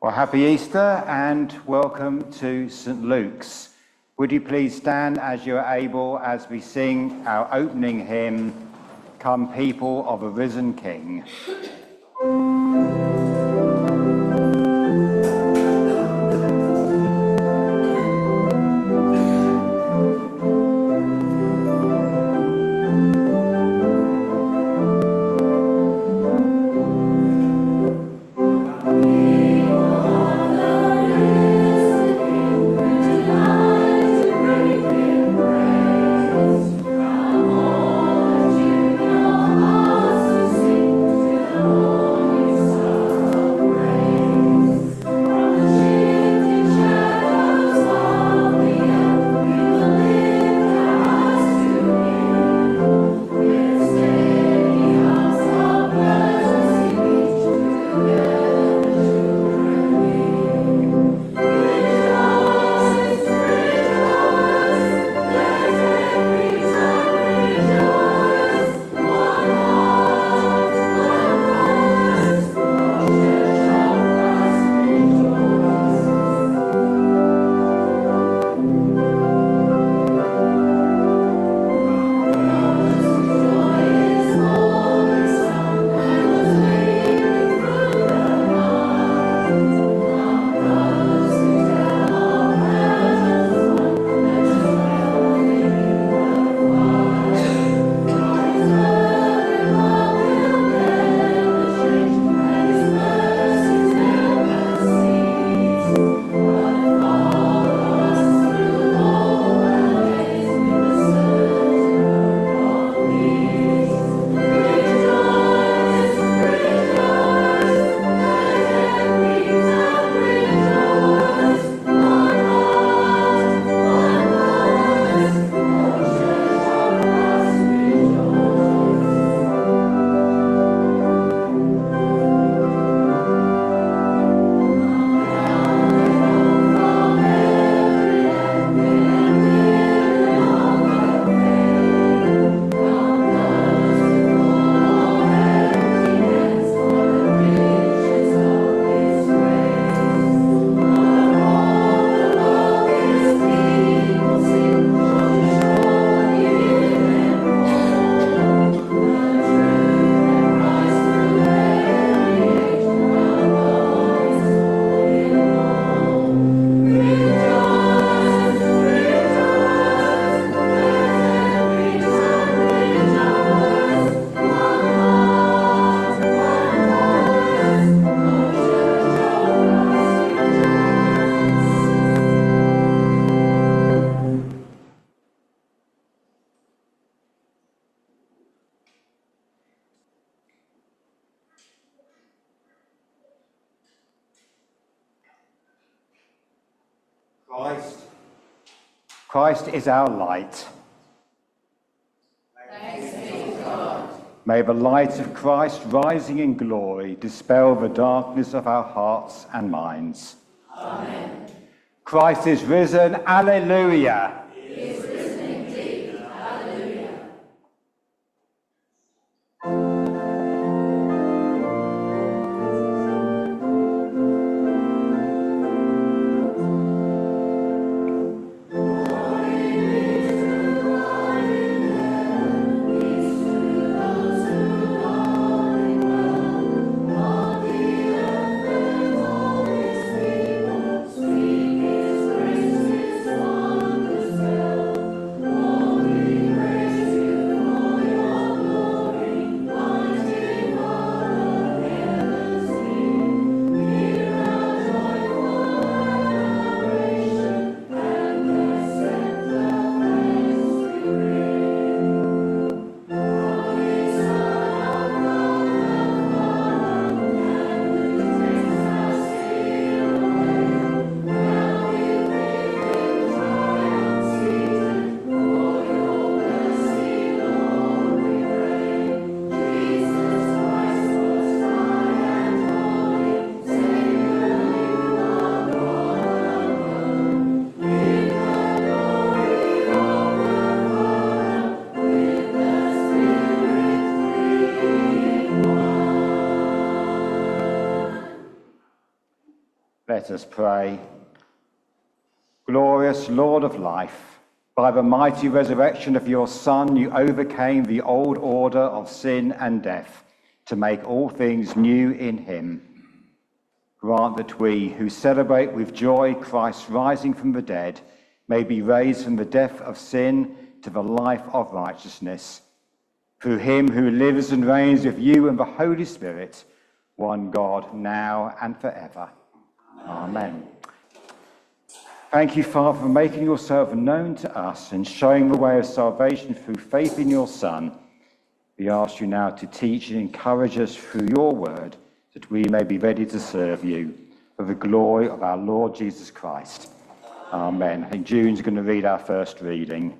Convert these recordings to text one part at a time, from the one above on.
Well, happy Easter and welcome to St. Luke's. Would you please stand as you're able as we sing our opening hymn, Come People of a Risen King. Christ is our light. Thanks be to God. May the light of Christ rising in glory dispel the darkness of our hearts and minds. Amen. Christ is risen. Alleluia. He is risen indeed. Alleluia. Sweet is grace, His wondrous Let us pray. Glorious Lord of life, by the mighty resurrection of your Son, you overcame the old order of sin and death to make all things new in him. Grant that we, who celebrate with joy Christ's rising from the dead, may be raised from the death of sin to the life of righteousness. Through him who lives and reigns with you and the Holy Spirit, one God, now and forever. Amen. Thank you, Father, for making yourself known to us and showing the way of salvation through faith in your Son. We ask you now to teach and encourage us through your word, that we may be ready to serve you for the glory of our Lord Jesus Christ. Amen. And June's going to read our first reading.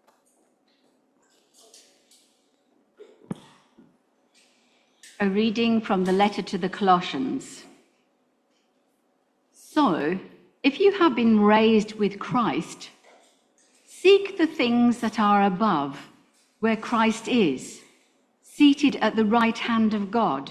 A reading from the letter to the Colossians. So, if you have been raised with Christ, seek the things that are above, where Christ is, seated at the right hand of God.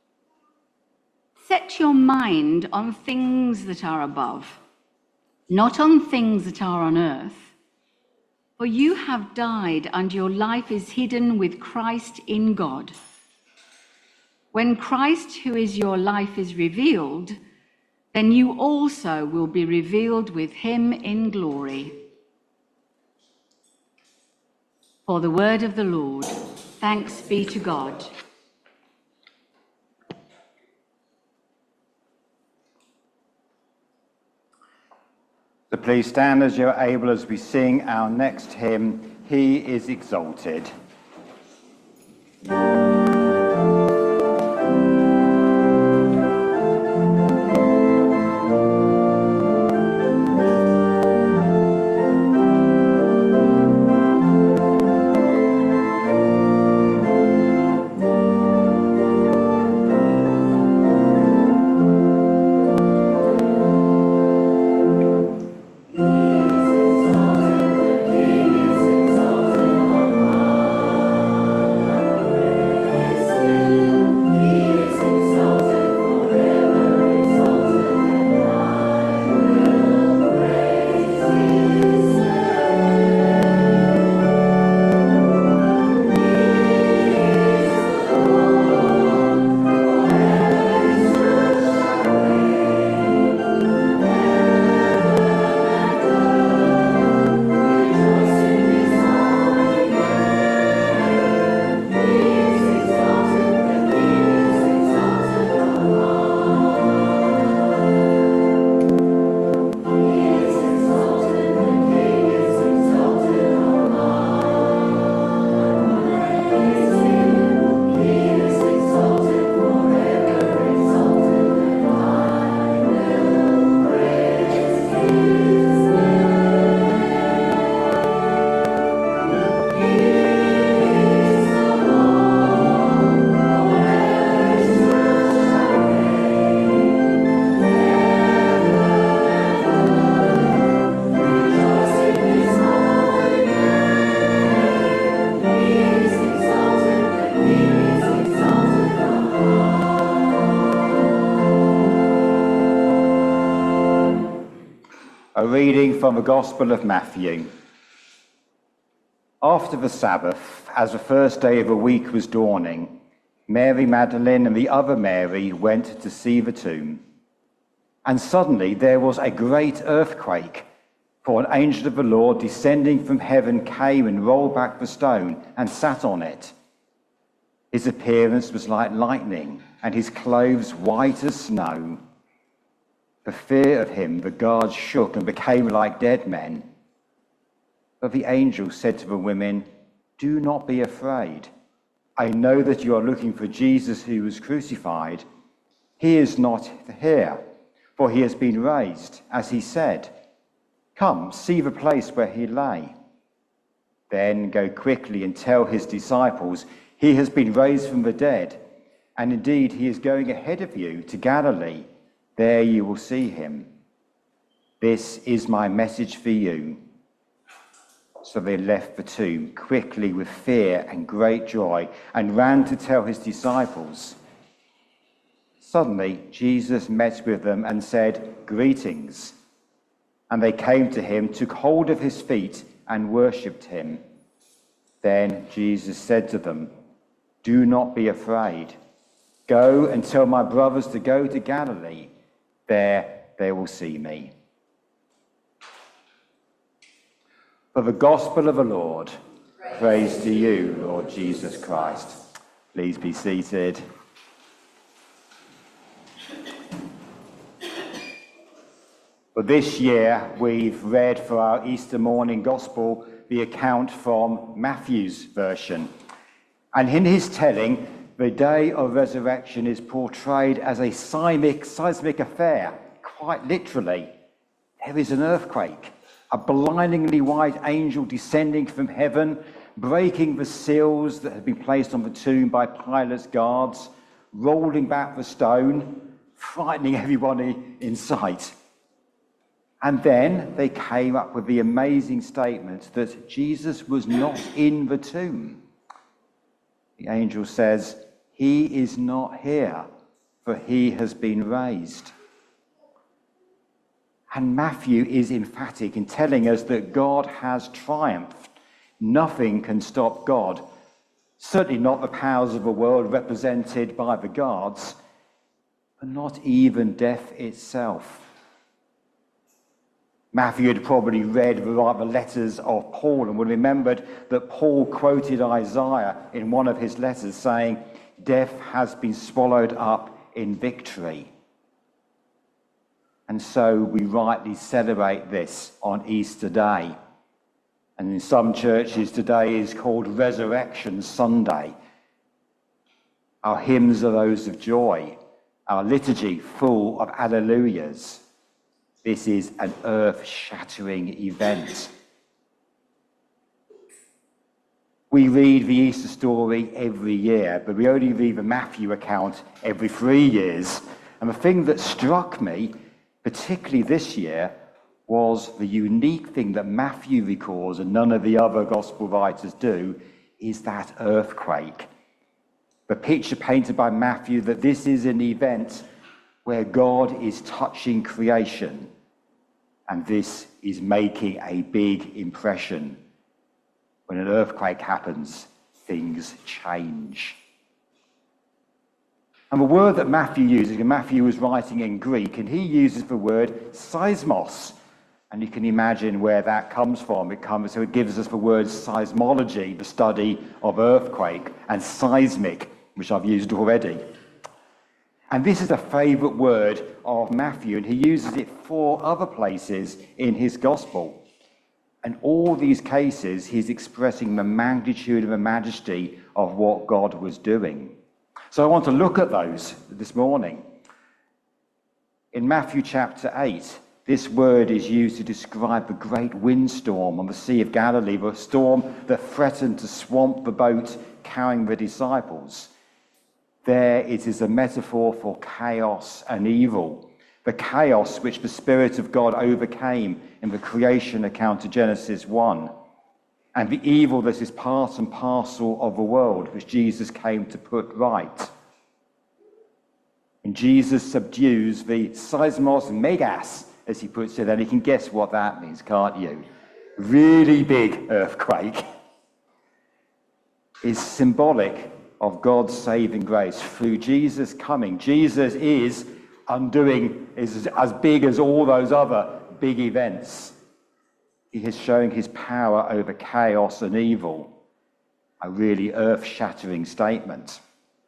Set your mind on things that are above, not on things that are on earth. For you have died, and your life is hidden with Christ in God. When Christ, who is your life, is revealed, then you also will be revealed with him in glory. For the word of the Lord, thanks be to God. So please stand as you're able as we sing our next hymn, He is Exalted. A reading from the Gospel of Matthew. After the Sabbath, as the first day of the week was dawning, Mary Magdalene and the other Mary went to see the tomb. And suddenly there was a great earthquake, for an angel of the Lord descending from heaven came and rolled back the stone and sat on it. His appearance was like lightning, and his clothes white as snow. For fear of him, the guards shook and became like dead men. But the angel said to the women, "Do not be afraid. I know that you are looking for Jesus who was crucified. He is not here, for he has been raised, as he said. Come, see the place where he lay. Then go quickly and tell his disciples, he has been raised from the dead, and indeed he is going ahead of you to Galilee. There you will see him. This is my message for you." So they left the tomb quickly with fear and great joy and ran to tell his disciples. Suddenly, Jesus met with them and said, "Greetings." And they came to him, took hold of his feet, and worshipped him. Then Jesus said to them, "Do not be afraid. Go and tell my brothers to go to Galilee. There they will see me." For the gospel of the Lord, praise to you, Lord Jesus Christ. Please be seated. For this year, we've read for our Easter morning gospel the account from Matthew's version. And in his telling, the day of resurrection is portrayed as a seismic affair, quite literally. There is an earthquake, a blindingly white angel descending from heaven, breaking the seals that had been placed on the tomb by Pilate's guards, rolling back the stone, frightening everybody in sight. And then they came up with the amazing statement that Jesus was not in the tomb. The angel says, "He is not here, for he has been raised." And Matthew is emphatic in telling us that God has triumphed. Nothing can stop God. Certainly not the powers of the world represented by the guards, but not even death itself. Matthew had probably read the letters of Paul and would have remembered that Paul quoted Isaiah in one of his letters saying, "Death has been swallowed up in victory." And so we rightly celebrate this on Easter Day. And in some churches today is called Resurrection Sunday. Our hymns are those of joy, our liturgy full of alleluias. This is an earth-shattering event. We read the Easter story every year, but we only read the Matthew account every 3 years. And the thing that struck me, particularly this year, was the unique thing that Matthew records and none of the other gospel writers do, is that earthquake. The picture painted by Matthew that this is an event where God is touching creation, and this is making a big impression. When an earthquake happens, things change. And the word that Matthew uses, and Matthew was writing in Greek, and he uses the word seismos. And you can imagine where that comes from. So it gives us the word seismology, the study of earthquake, and seismic, which I've used already. And this is a favourite word of Matthew, and he uses it 4 other places in his gospel. And all these cases, he's expressing the magnitude and the majesty of what God was doing. So I want to look at those this morning. In Matthew chapter 8, this word is used to describe the great windstorm on the Sea of Galilee, the storm that threatened to swamp the boat carrying the disciples. There it is a metaphor for chaos and evil, the chaos which the Spirit of God overcame in the creation account of Genesis 1, and the evil that is part and parcel of the world which Jesus came to put right. And Jesus subdues the seismos megas, as he puts it, and you can guess what that means, can't you? Really big earthquake. Is symbolic of God's saving grace through Jesus coming. Jesus is as big as all those other big events. He is showing his power over chaos and evil. A really earth-shattering statement.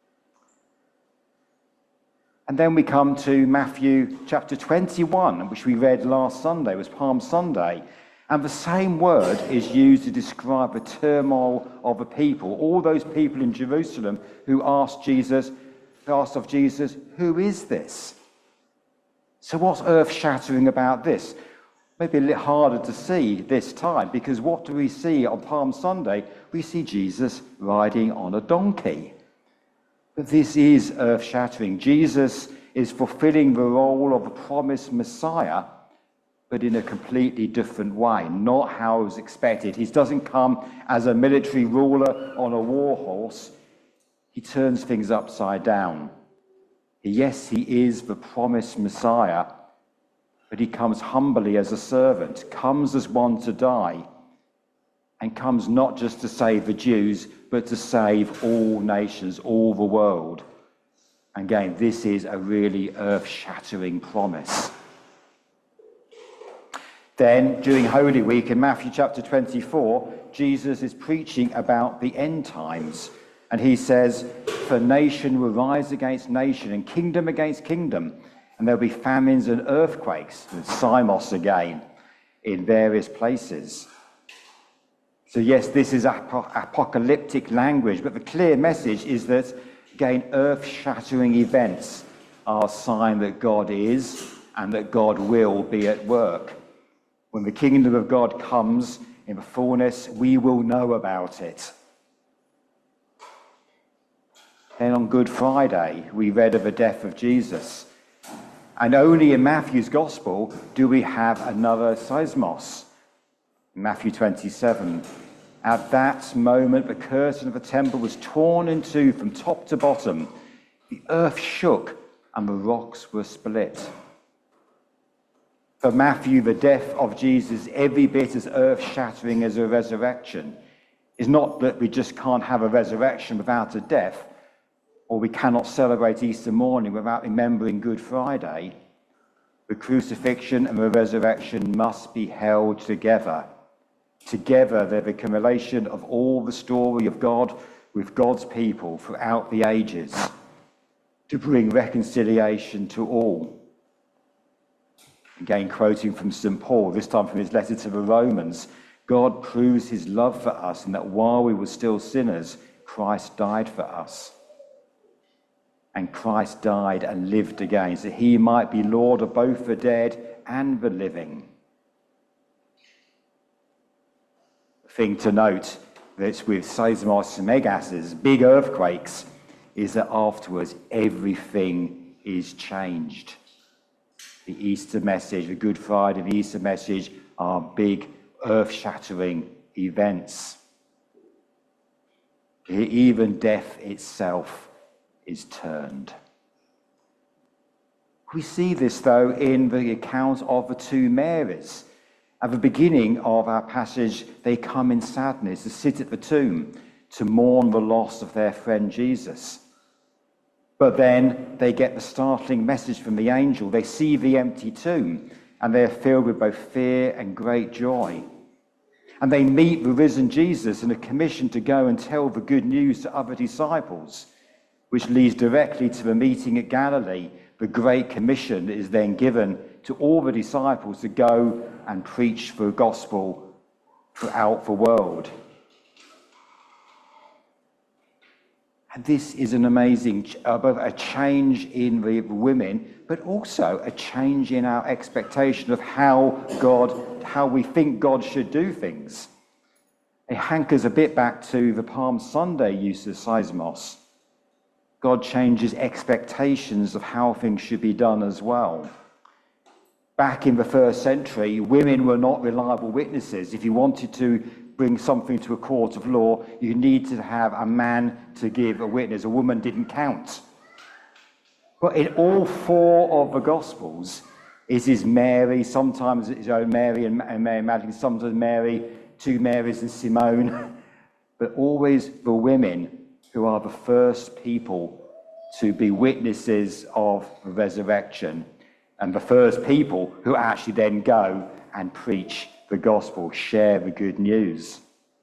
And then we come to Matthew chapter 21, which we read last Sunday. It was Palm Sunday. And the same word is used to describe the turmoil of the people. All those people in Jerusalem who asked of Jesus, "Who is this?" So what's earth-shattering about this? Maybe a little harder to see this time, because what do we see on Palm Sunday? We see Jesus riding on a donkey. But this is earth-shattering. Jesus is fulfilling the role of a promised Messiah, but in a completely different way, not how it was expected. He doesn't come as a military ruler on a war horse. He turns things upside down. Yes, he is the promised Messiah, but he comes humbly as a servant, comes as one to die, and comes not just to save the Jews, but to save all nations, all the world. Again, this is a really earth-shattering promise. Then, during Holy Week in Matthew chapter 24, Jesus is preaching about the end times. And he says, for nation will rise against nation and kingdom against kingdom. And there'll be famines and earthquakes, and Simos again, in various places. So yes, this is apocalyptic language, but the clear message is that, again, earth-shattering events are a sign that God is and that God will be at work. When the kingdom of God comes in the fullness, we will know about it. Then on Good Friday, we read of the death of Jesus. And only in Matthew's Gospel do we have another seismos. Matthew 27. At that moment, the curtain of the temple was torn in two from top to bottom. The earth shook and the rocks were split. For Matthew, the death of Jesus, every bit as earth-shattering as a resurrection. It's not that we just can't have a resurrection without a death, or we cannot celebrate Easter morning without remembering Good Friday. The crucifixion and the resurrection must be held together. Together, they're the accumulation of all the story of God with God's people throughout the ages to bring reconciliation to all. Again, quoting from St. Paul, this time from his letter to the Romans, God proves his love for us in that while we were still sinners, Christ died for us. And Christ died and lived again, so he might be Lord of both the dead and the living. The thing to note that's with seismos and megases, big earthquakes, is that afterwards everything is changed. The Easter message, the Good Friday, the Easter message are big earth-shattering events. Even death itself is turned. We see this, though, in the account of the two Marys. At the beginning of our passage, they come in sadness to sit at the tomb to mourn the loss of their friend Jesus. But then they get the startling message from the angel. They see the empty tomb, and they are filled with both fear and great joy. And they meet the risen Jesus and are commissioned to go and tell the good news to other disciples, which leads directly to the meeting at Galilee. The Great Commission is then given to all the disciples to go and preach the gospel throughout the world. And this is an amazing, a change in the women, but also a change in our expectation of how we think God should do things. It hankers a bit back to the Palm Sunday use of seismos. God changes expectations of how things should be done as well. Back in the first century, women were not reliable witnesses. If you wanted to bring something to a court of law, you need to have a man to give a witness. A woman didn't count. But in all four of the Gospels, it is Mary, sometimes it's own Mary and Mary Magdalene, sometimes Mary, two Marys and Simone, but always the women who are the first people to be witnesses of the resurrection, and the first people who actually then go and preach the gospel, share the good news.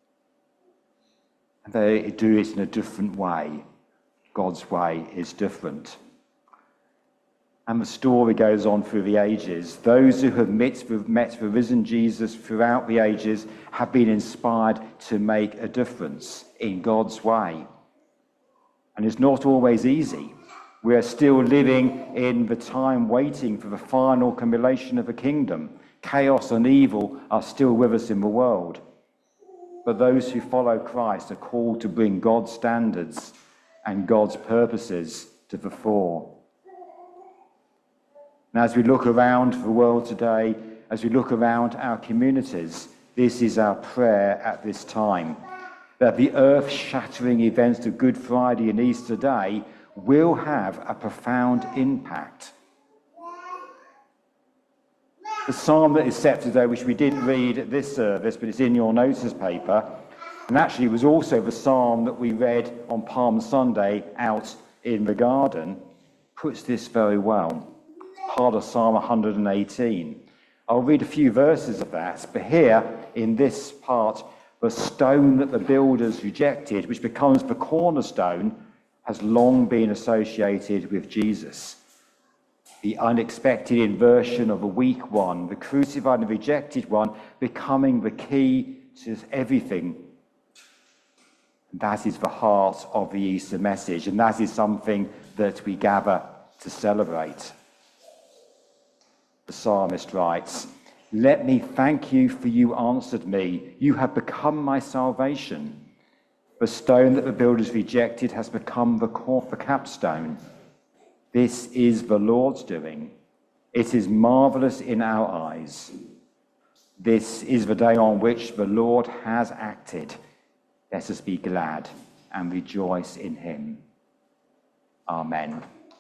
And they do it in a different way. God's way is different. And the story goes on through the ages. Those who have met the risen Jesus throughout the ages have been inspired to make a difference in God's way. And it's not always easy. We are still living in the time waiting for the final culmination of the kingdom. Chaos and evil are still with us in the world. But those who follow Christ are called to bring God's standards and God's purposes to the fore. And as we look around the world today, as we look around our communities, this is our prayer at this time, that the earth-shattering events of Good Friday and Easter Day will have a profound impact. The psalm that is set today, which we didn't read at this service, but it's in your notice paper, and actually was also the psalm that we read on Palm Sunday out in the garden, puts this very well. It's part of Psalm 118. I'll read a few verses of that, but here in this part, the stone that the builders rejected, which becomes the cornerstone, has long been associated with Jesus. The unexpected inversion of the weak one, the crucified and rejected one, becoming the key to everything. That is the heart of the Easter message, and that is something that we gather to celebrate. The psalmist writes, "Let me thank you, for you answered me. You have become my salvation. The stone that the builders rejected has become the capstone. This is the Lord's doing. It is marvelous in our eyes. This is the day on which the Lord has acted. Let us be glad and rejoice in him." Amen.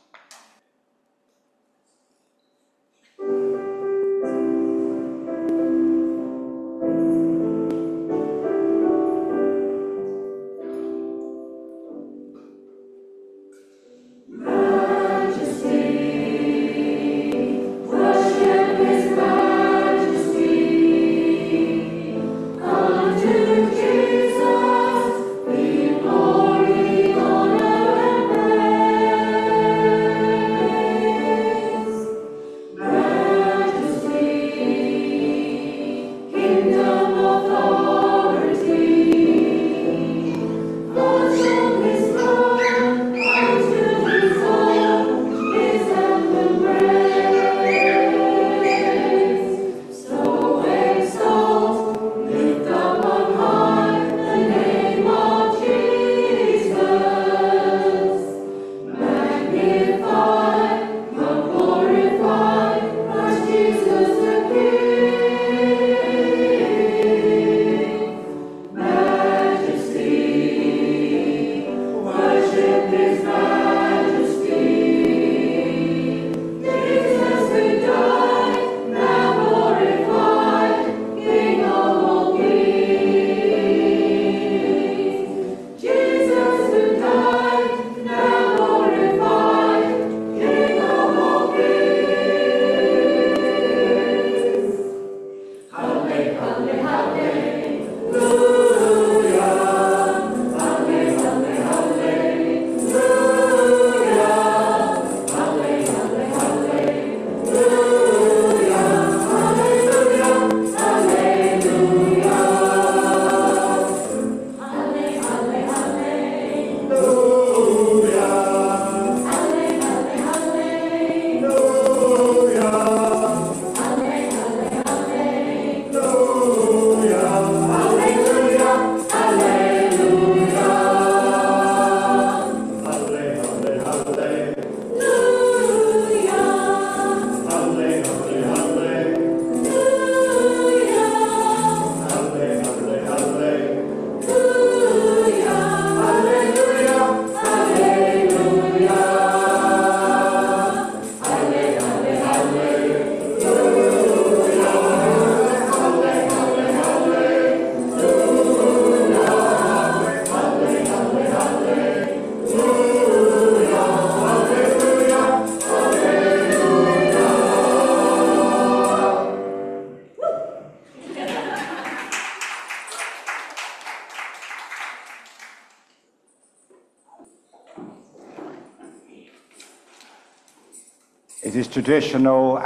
It is traditional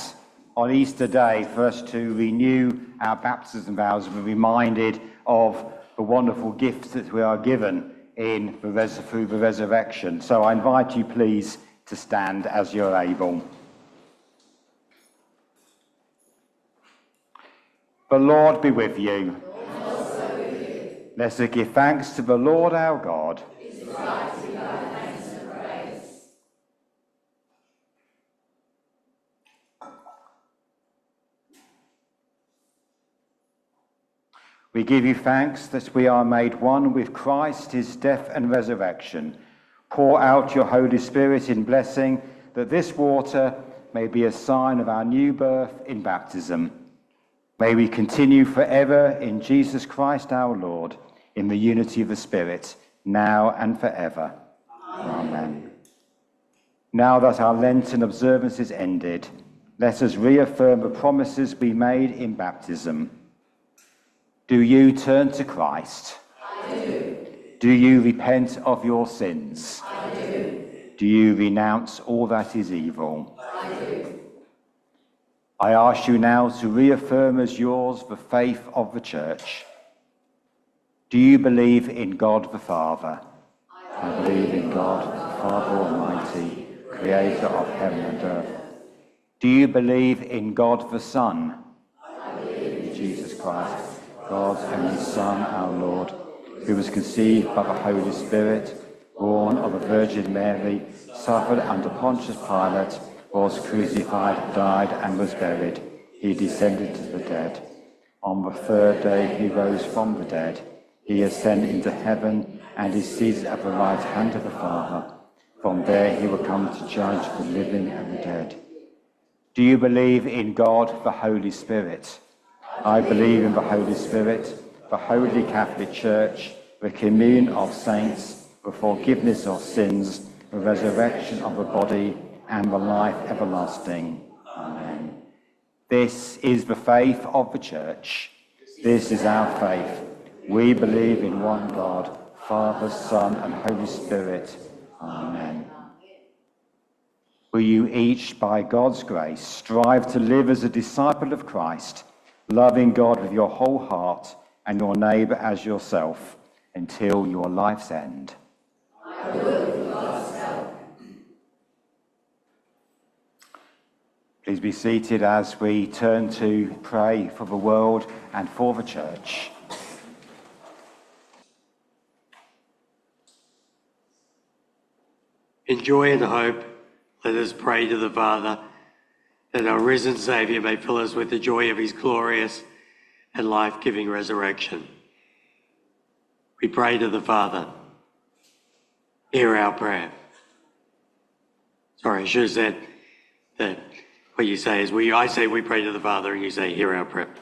on Easter Day for us to renew our baptism vows and be reminded of the wonderful gifts that we are given through the resurrection. So I invite you, please, to stand as you're able. The Lord be with you. And also with you. Let us give thanks to the Lord our God. It is right to give thanks and praise. We give you thanks that we are made one with Christ, his death and resurrection, Pour out your Holy Spirit in blessing, that this water may be a sign of our new birth in baptism. May we continue forever in Jesus Christ our Lord, in the unity of the Spirit, now and forever. Amen. Now that our Lenten observance is ended, let us reaffirm the promises we made in baptism. Do you turn to Christ? I do. Do you repent of your sins? I do. Do you renounce all that is evil? I do. I ask you now to reaffirm as yours the faith of the Church. Do you believe in God the Father? I believe in God, the Father Almighty, creator of heaven and earth. Do you believe in God the Son? I believe in Jesus Christ, God's only Son, our Lord, who was conceived by the Holy Spirit, born of the Virgin Mary, suffered under Pontius Pilate, was crucified, died, and was buried. He descended to the dead. On the third day he rose from the dead. He ascended into heaven and is seated at the right hand of the Father. From there he will come to judge the living and the dead. Do you believe in God, the Holy Spirit? I believe in the Holy Spirit, the Holy Catholic Church, the communion of saints, the forgiveness of sins, the resurrection of the body, and the life everlasting. Amen. This is the faith of the Church. This is our faith. We believe in one God, Father, Son, and Holy Spirit. Amen. Will you each, by God's grace, strive to live as a disciple of Christ, loving God with your whole heart and your neighbour as yourself, until your life's end? I will with God's help. Please be seated as we turn to pray for the world and for the Church. In joy and hope, let us pray to the Father, that our risen Saviour may fill us with the joy of his glorious and life-giving resurrection. We pray to the Father. Hear our prayer. Sorry, I should have said that what you say is, I say we pray to the Father, and you say, hear our prayer.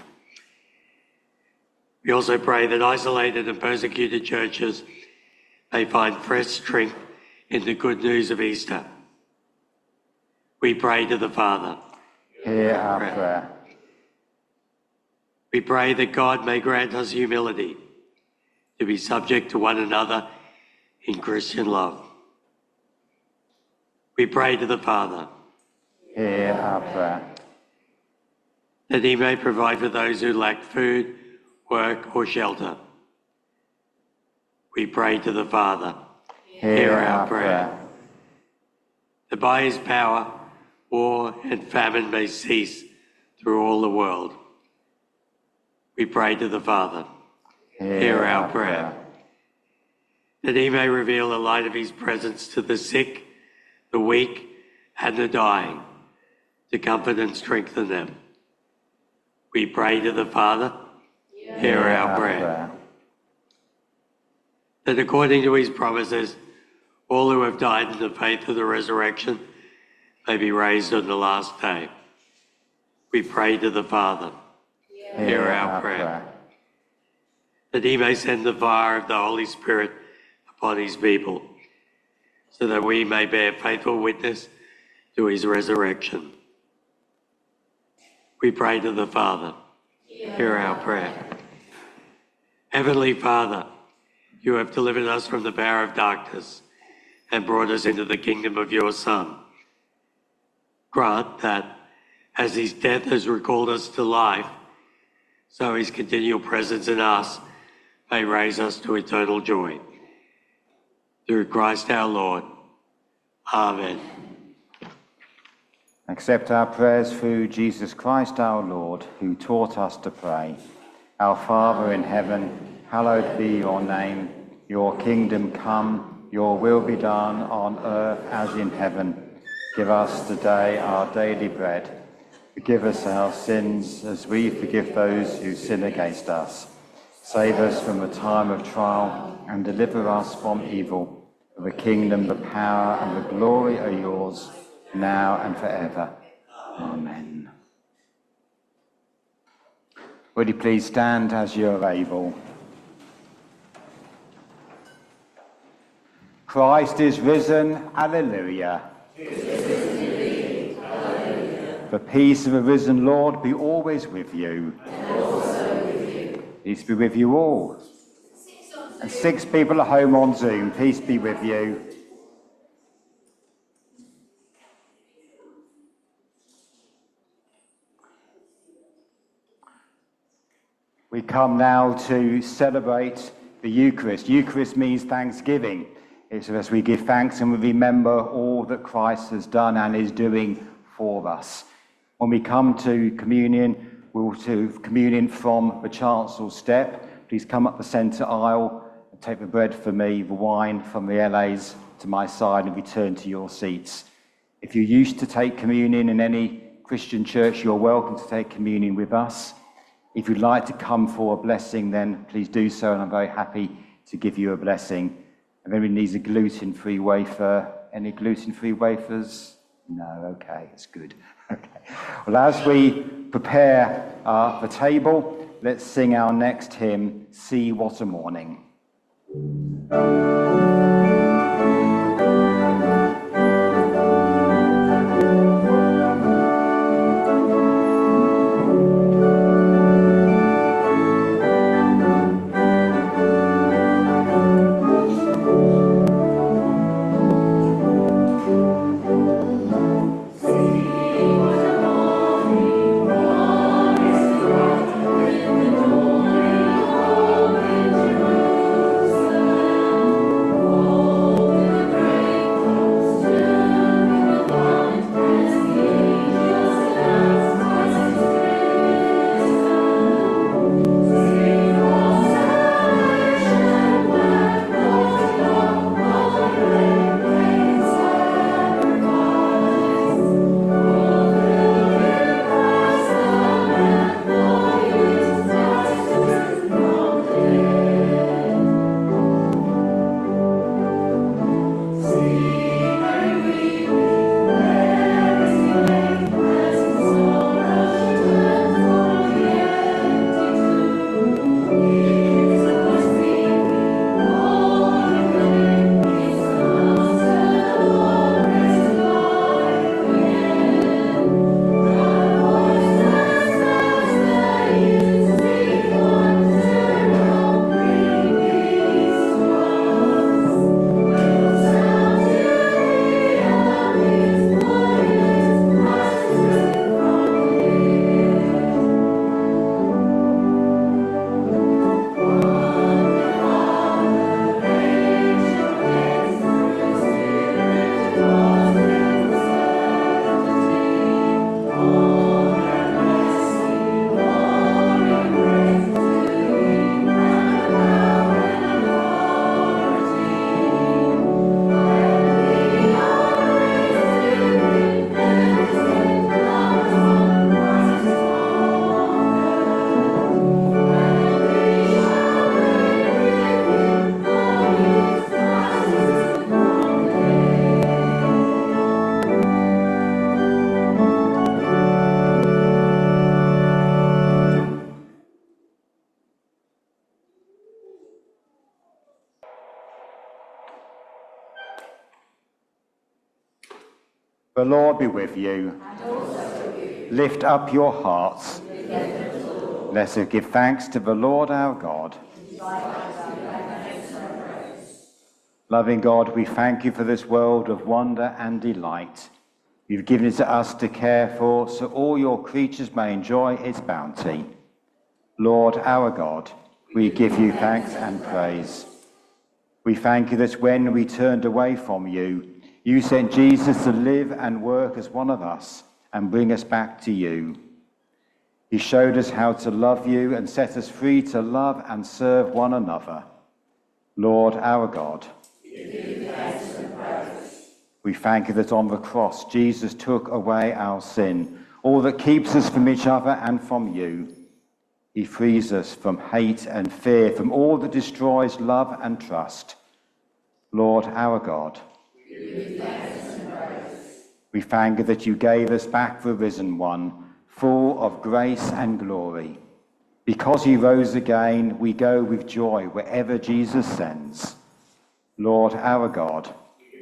We also pray that isolated and persecuted churches may find fresh strength in the good news of Easter. We pray to the Father. Hear our prayer. We pray that God may grant us humility to be subject to one another in Christian love. We pray to the Father. Hear our prayer. That he may provide for those who lack food, work, or shelter. We pray to the Father. Hear our prayer. That by his power, war and famine may cease through all the world. We pray to the Father. Hear our prayer. That he may reveal the light of his presence to the sick, the weak, and the dying, to comfort and strengthen them. We pray to the Father. Hear our prayer. That according to his promises, all who have died in the faith of the resurrection may be raised on the last day. We pray to the Father. Hear our prayer. That he may send the fire of the Holy Spirit upon his people, so that we may bear faithful witness to his resurrection. We pray to the Father. Hear our prayer. Heavenly Father, you have delivered us from the power of darkness and brought us into the kingdom of your Son. Grant that, as his death has recalled us to life, so his continual presence in us may raise us to eternal joy. Through Christ our Lord. Amen. Accept our prayers through Jesus Christ our Lord, who taught us to pray. Our Father in heaven, hallowed be your name. Your kingdom come, your will be done on earth as in heaven. Give us today our daily bread. Forgive us our sins as we forgive those who sin against us. Save us from the time of trial and deliver us from evil. For the kingdom, the power, and the glory are yours, now and forever. Amen. Would you please stand as you are able? Christ is risen, alleluia. The peace of the risen Lord be always with you. And also with you. Peace be with you all. And 6 people at home on Zoom, peace be with you. We come now to celebrate the Eucharist. Eucharist means thanksgiving. It's as we give thanks and we remember all that Christ has done and is doing for us. When we come to communion, we'll do communion from the chancel step. Please come up the centre aisle and take the bread for me, the wine from the LAs to my side, and return to your seats. If you're used to take communion in any Christian church, you're welcome to take communion with us. If you'd like to come for a blessing, then please do so, and I'm very happy to give you a blessing. And then we need a gluten-free wafer. Any gluten-free wafers? No, okay, it's good. Okay. Well, as we prepare the table, let's sing our next hymn, See What a Morning. The Lord be with you. And also with you. Lift up your hearts. Let us give thanks to the Lord our God. Loving God, we thank you for this world of wonder and delight. You've given it to us to care for, so all your creatures may enjoy its bounty. Lord our God, we give you thanks and praise. We thank you that when we turned away from you, you sent Jesus to live and work as one of us and bring us back to you. He showed us how to love you and set us free to love and serve one another. Lord our God, we thank you that on the cross Jesus took away our sin, all that keeps us from each other and from you. He frees us from hate and fear, from all that destroys love and trust. Lord our God, we thank you that you gave us back the risen one, full of grace and glory. Because he rose again, we go with joy wherever Jesus sends. Lord our God,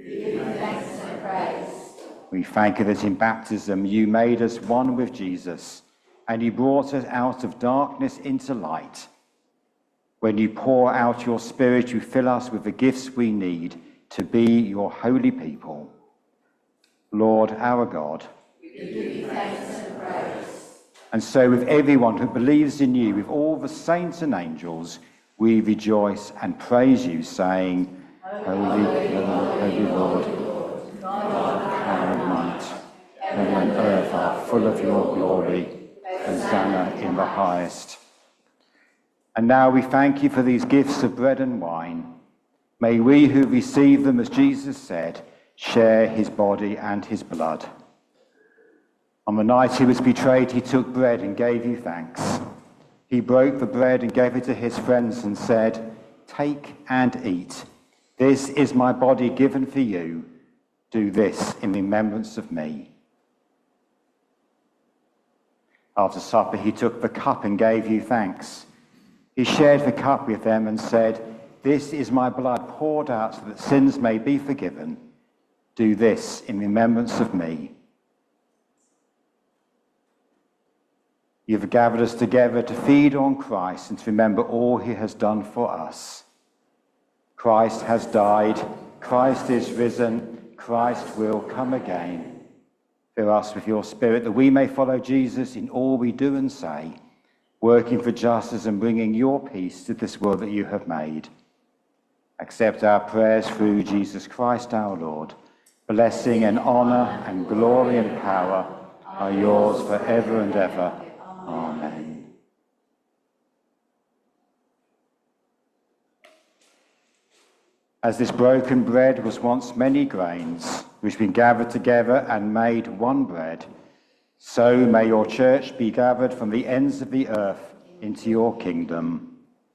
we thank you that in baptism you made us one with Jesus, and you brought us out of darkness into light. When you pour out your Spirit, you fill us with the gifts we need to be your holy people. Lord our God, we give you thanks and praise. And so with everyone who believes in you, with all the saints and angels, we rejoice and praise you, saying, Holy, holy Lord, God of power and might, heaven and earth are full of your glory. Hosanna in the highest. And now we thank you for these gifts of bread and wine. May we who receive them, as Jesus said, share his body and his blood. On the night he was betrayed, he took bread and gave you thanks. He broke the bread and gave it to his friends and said, Take and eat. This is my body given for you. Do this in remembrance of me. After supper, he took the cup and gave you thanks. He shared the cup with them and said, This is my blood poured out so that sins may be forgiven. Do this in remembrance of me. You've gathered us together to feed on Christ and to remember all he has done for us. Christ has died. Christ is risen. Christ will come again. Fill us with your Spirit that we may follow Jesus in all we do and say, working for justice and bringing your peace to this world that you have made. Accept our prayers through Jesus Christ our Lord. Blessing and honor and glory and power are yours forever and ever. Amen. As this broken bread was once many grains, which have been gathered together and made one bread, so may your church be gathered from the ends of the earth into your kingdom.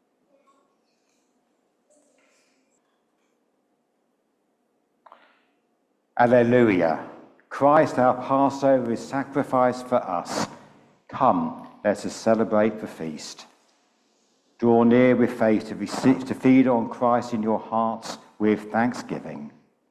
Alleluia. Christ our Passover is sacrificed for us. Come, let us celebrate the feast. Draw near with faith to feed on Christ in your hearts with thanksgiving.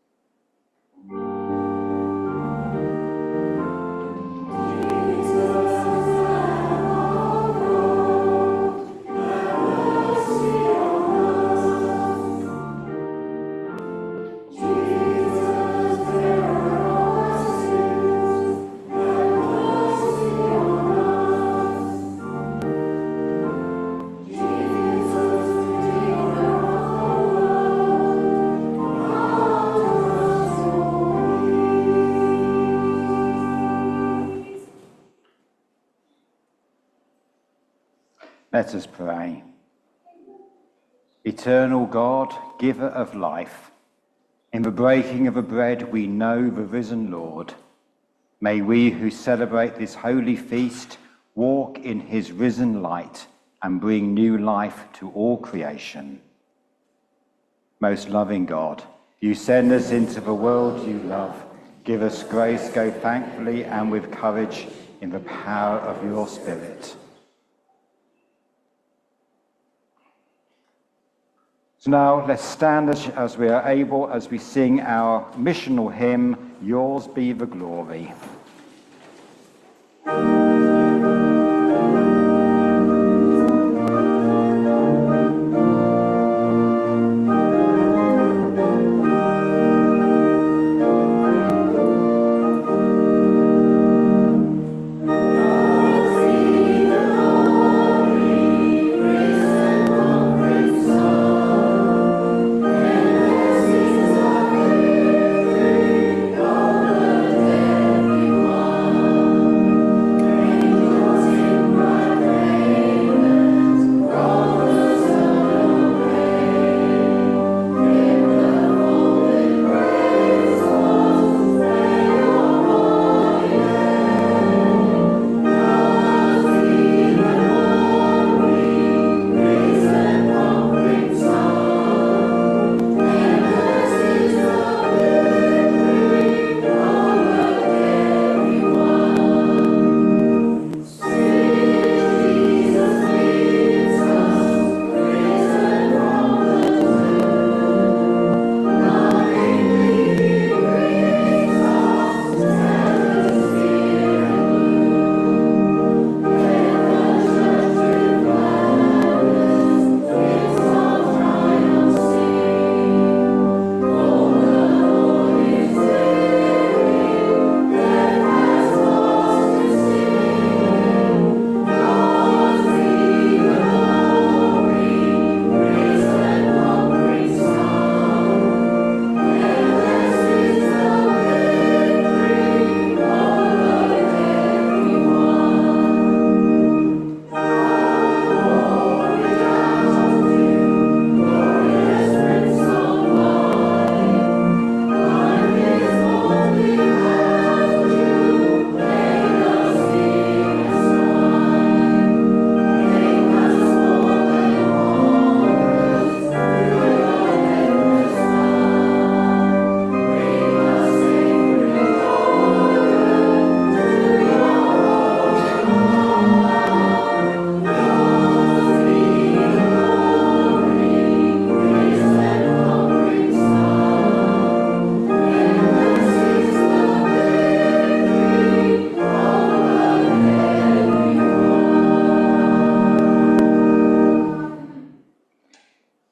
Let us pray. Eternal God, giver of life, in the breaking of the bread we know the risen Lord. May we who celebrate this holy feast walk in his risen light and bring new life to all creation. Most loving God, you send us into the world you love. Give us grace, go thankfully and with courage in the power of your Spirit. So now let's stand as we are able as we sing our missional hymn, Yours Be the Glory.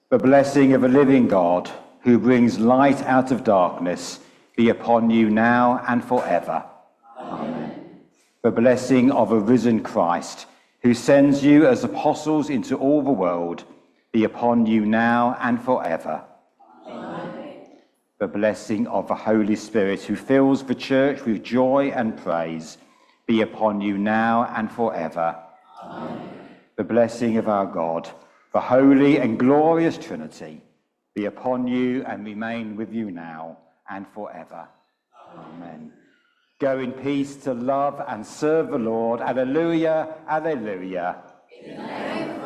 The blessing of a living God, who brings light out of darkness, be upon you now and forever. Amen. The blessing of a risen Christ, who sends you as apostles into all the world, be upon you now and forever. Amen. The blessing of the Holy Spirit, who fills the church with joy and praise, be upon you now and forever. Amen. The blessing of our God, the holy and glorious Trinity, be upon you and remain with you now and forever. Amen. Go in peace to love and serve the Lord. Alleluia, alleluia.